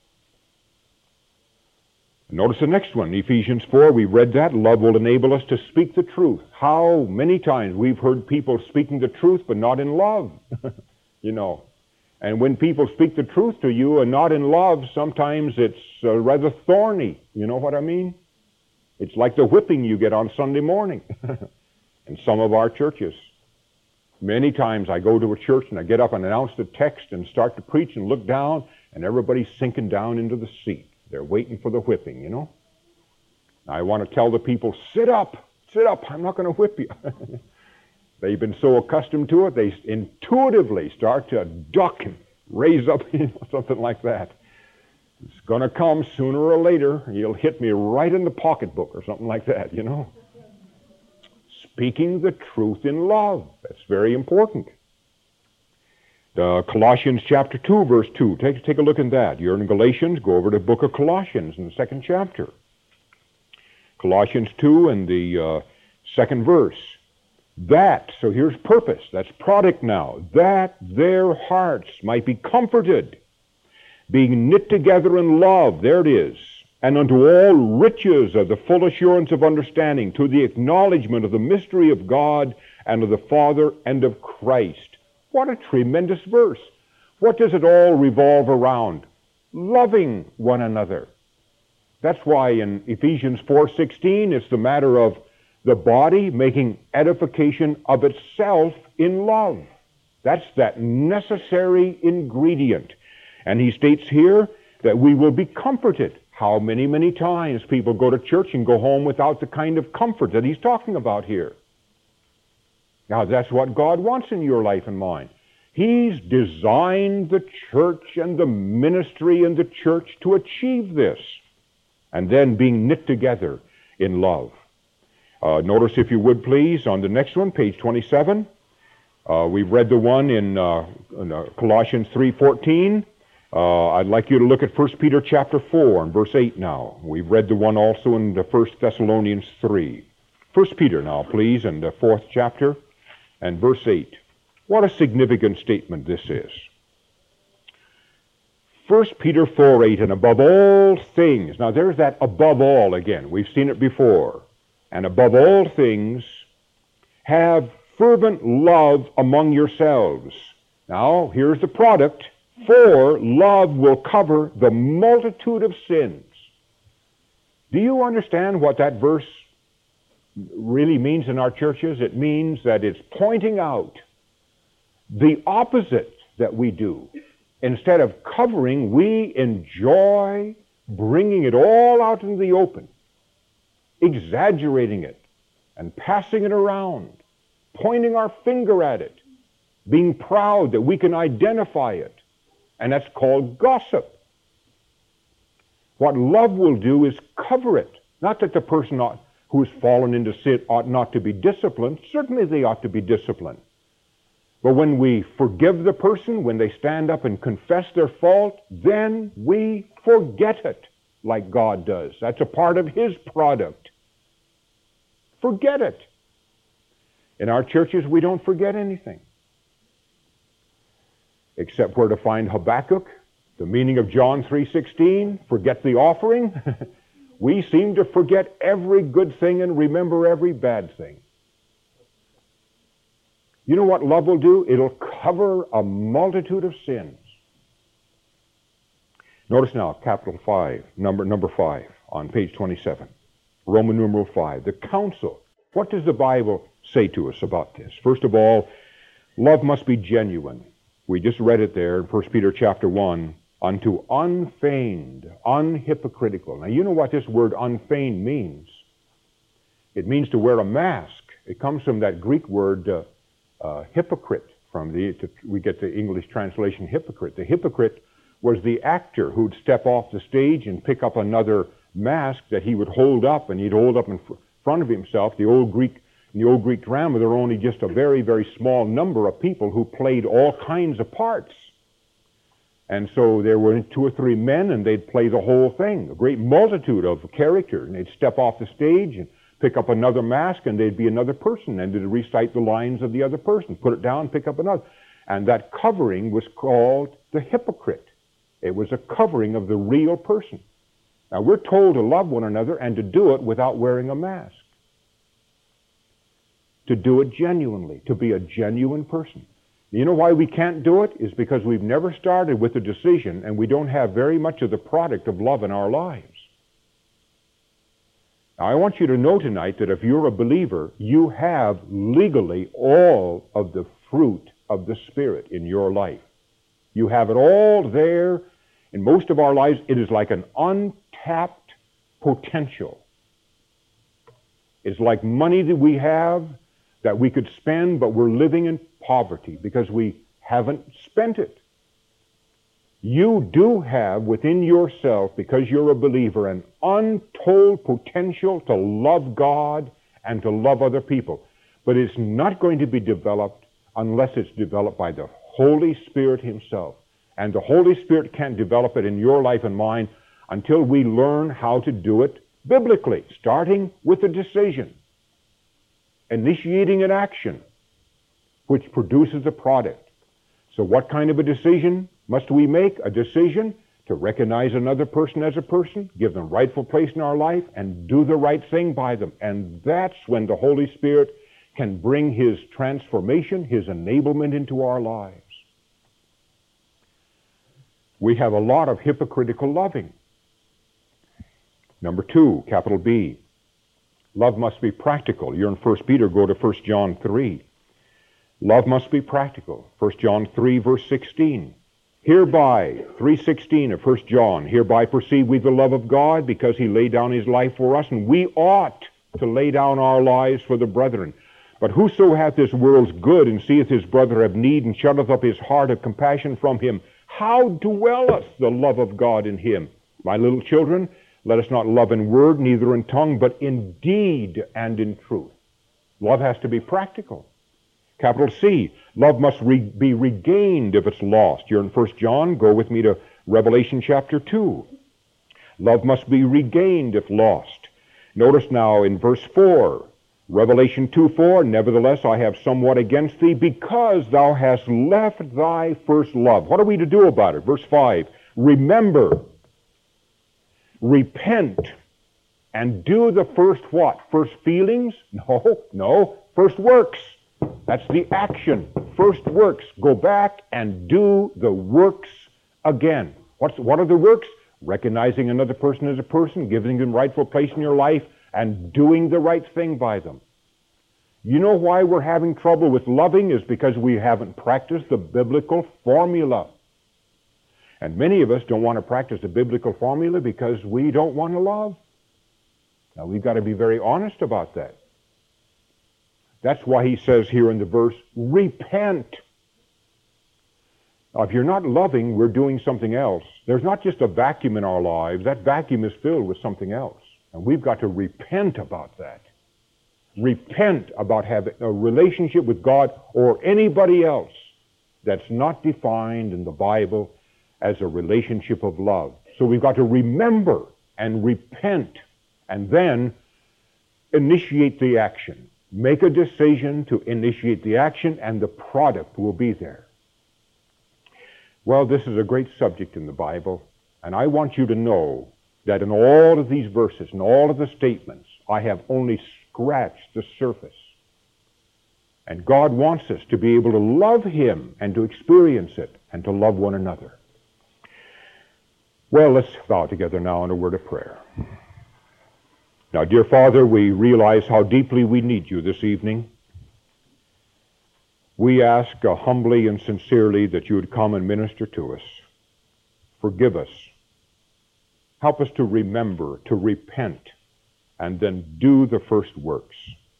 Notice the next one, Ephesians 4, we read that. Love will enable us to speak the truth. How many times we've heard people speaking the truth but not in love, you know. And when people speak the truth to you and not in love, sometimes it's rather thorny. You know what I mean? It's like the whipping you get on Sunday morning in some of our churches. Many times I go to a church and I get up and announce the text and start to preach and look down, and everybody's sinking down into the seat. They're waiting for the whipping, you know. I want to tell the people, sit up, I'm not going to whip you. They've been so accustomed to it, they intuitively start to duck and raise up, something like that. It's going to come sooner or later. He'll hit me right in the pocketbook or something like that, you know. Speaking the truth in love, that's very important. Colossians chapter 2, verse 2. Take a look at that. You're in Galatians, go over to the book of Colossians in the second chapter. Colossians 2 and the second verse. That, so here's purpose, that's product now, that their hearts might be comforted, being knit together in love, there it is, and unto all riches of the full assurance of understanding, to the acknowledgement of the mystery of God and of the Father and of Christ. What a tremendous verse. What does it all revolve around? Loving one another. That's why in Ephesians 4:16 it's the matter of the body making edification of itself in love. That's that necessary ingredient. And he states here that we will be comforted. How many times people go to church and go home without the kind of comfort that he's talking about here. Now that's what God wants in your life and mine. He's designed the church and the ministry in the church to achieve this. And then being knit together in love. Notice, if you would please, on the next one, page 27. We've read the one in Colossians 3:14. I'd like you to look at 1 Peter chapter 4 and verse 8 now. We've read the one also in the 1 Thessalonians 3. 1 Peter now, please, in the 4th chapter and verse 8. What a significant statement this is. 1 Peter 4:8, and above all things. Now there's that above all again. We've seen it before. And above all things, have fervent love among yourselves. Now, here's the product. For love will cover the multitude of sins. Do you understand what that verse really means in our churches? It means that it's pointing out the opposite that we do. Instead of covering, we enjoy bringing it all out into the open, exaggerating it and passing it around, pointing our finger at it. being proud that we can identify it. And that's called gossip. What love will do is cover it. Not that the person who has fallen into sin ought not to be disciplined. Certainly they ought to be disciplined. But when we forgive the person, when they stand up and confess their fault, then we forget it like God does. That's a part of His product. Forget it. In our churches, we don't forget anything. Except where to find Habakkuk, the meaning of John 3:16, forget the offering. We seem to forget every good thing and remember every bad thing. You know what love will do? It'll cover a multitude of sins. Notice now, capital 5, number 5 on page 27. Roman numeral 5. The counsel. What does the Bible say to us about this? First of all, love must be genuine. We just read it there in 1 Peter chapter 1. Unto unfeigned, unhypocritical. Now you know what this word unfeigned means. It means to wear a mask. It comes from that Greek word hypocrite. We get the English translation hypocrite. The hypocrite was the actor who'd step off the stage and pick up another mask that he would hold up, and he'd hold up in front of himself. In the old Greek drama, there were only just a very, very small number of people who played all kinds of parts. And so there were 2 or 3 men, and they'd play the whole thing, a great multitude of characters. And they'd step off the stage and pick up another mask, and they'd be another person, and they'd recite the lines of the other person, put it down, pick up another. And that covering was called the hypocrite. It was a covering of the real person. Now, we're told to love one another and to do it without wearing a mask. To do it genuinely, to be a genuine person. You know why we can't do it? Is because we've never started with a decision, and we don't have very much of the product of love in our lives. Now, I want you to know tonight that if you're a believer, you have legally all of the fruit of the Spirit in your life. You have it all there. In most of our lives, it is like an untapped potential. It's like money that we have that we could spend, but we're living in poverty because we haven't spent it. You do have within yourself, because you're a believer, an untold potential to love God and to love other people. But it's not going to be developed unless it's developed by the Holy Spirit Himself. And the Holy Spirit can't develop it in your life and mine until we learn how to do it biblically, starting with a decision, initiating an action, which produces a product. So what kind of a decision must we make? A decision to recognize another person as a person, give them rightful place in our life, and do the right thing by them. And that's when the Holy Spirit can bring His transformation, His enablement into our lives. We have a lot of hypocritical loving. Number 2, capital B. Love must be practical. You're in 1 Peter, go to 1 John 3. Love must be practical. 1 John 3, verse 16. Hereby, 3:16 of 1 John, hereby perceive we the love of God, because He laid down His life for us, and we ought to lay down our lives for the brethren. But whoso hath this world's good, and seeth his brother have need, and shutteth up his heart of compassion from him, how dwelleth the love of God in him? My little children, let us not love in word, neither in tongue, but in deed and in truth. Love has to be practical. Capital C, love must be regained if it's lost. You're in 1 John, go with me to Revelation chapter 2. Love must be regained if lost. Notice now in verse 4, Revelation 2:4, nevertheless I have somewhat against thee, because thou hast left thy first love. What are we to do about it? Verse 5, remember, repent, and do the first what? First feelings? No, first works. That's the action. First works. Go back and do the works again. What are the works? Recognizing another person as a person, giving them rightful place in your life, and doing the right thing by them. You know why we're having trouble with loving is because we haven't practiced the biblical formula. And many of us don't want to practice the biblical formula because we don't want to love. Now, we've got to be very honest about that. That's why he says here in the verse, repent. If you're not loving, we're doing something else. There's not just a vacuum in our lives. That vacuum is filled with something else. And we've got to repent about that. Repent about having a relationship with God or anybody else that's not defined in the Bible as a relationship of love. So we've got to remember and repent and then initiate the action. Make a decision to initiate the action and the product will be there. Well, this is a great subject in the Bible, and I want you to know that in all of these verses and all of the statements, I have only scratched the surface. And God wants us to be able to love Him and to experience it and to love one another. Well, let's bow together now in a word of prayer. Now, dear Father, we realize how deeply we need you this evening. We ask humbly and sincerely that you would come and minister to us. Forgive us. Help us to remember, to repent, and then do the first works.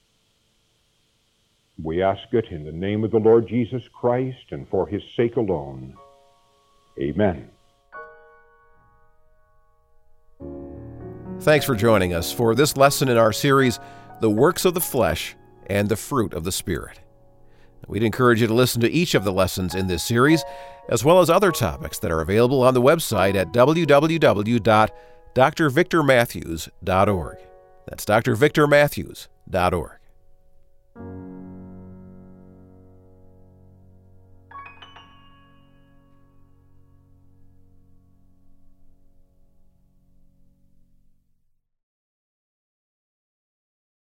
We ask it in the name of the Lord Jesus Christ and for His sake alone. Amen. Thanks for joining us for this lesson in our series, The Works of the Flesh and the Fruit of the Spirit. We'd encourage you to listen to each of the lessons in this series, as well as other topics that are available on the website at www.drvictormatthews.org. That's drvictormatthews.org.